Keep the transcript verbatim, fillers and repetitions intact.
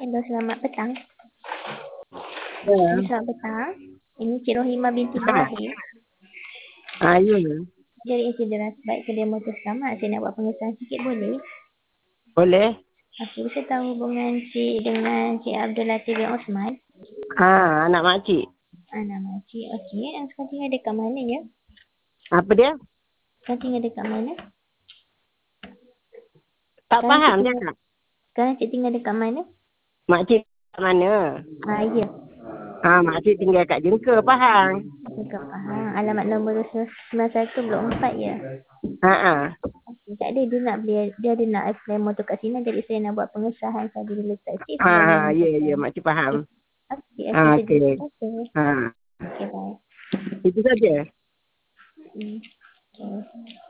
Hello, selamat petang. Ya. Hello, selamat petang. Ini Cik Rohimah binti Ha. Ibrahim Ah, ya. dari Insideran Baik Kedai Motor Selamat. Saya nak buat pengesahan sikit boleh? Boleh? Okey, saya tahu hubungan Cik dengan Cik Abdul Latif bin Osman. Ha, anak makcik. Ah, nama Cik. Okey, ah, sekarang tinggal dekat mana ya? Apa dia? Sekarang tinggal dekat mana? Tak Sekarang faham Cik dia. tinggal, sekarang Cik tinggal dekat mana? Makcik kat mana? Ah, ya. Ha, makcik tinggal kat Jengka, Pahang. Dekat Pahang. Alamat nombor sembilan satu blok empat ya? Ha ah. Okey, tak ada. Dia nak beli, dia ada nak apply motor kat sini. Jadi saya nak buat pengesahan saja dulu letak Cik Ha, sebagai ha, ya, motor. ya, makcik faham. Okey, Ha, okey saja. okey. Terima kasih. Ha, Okey, bye. itu saja. Hmm. Okay.